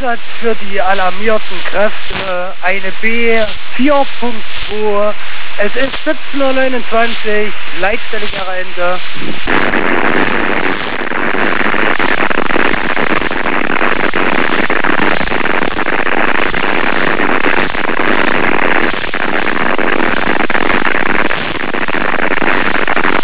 Einsatz für die alarmierten Kräfte, eine B4.2. Es ist 17:29 Uhr, Leitstelle Gerente.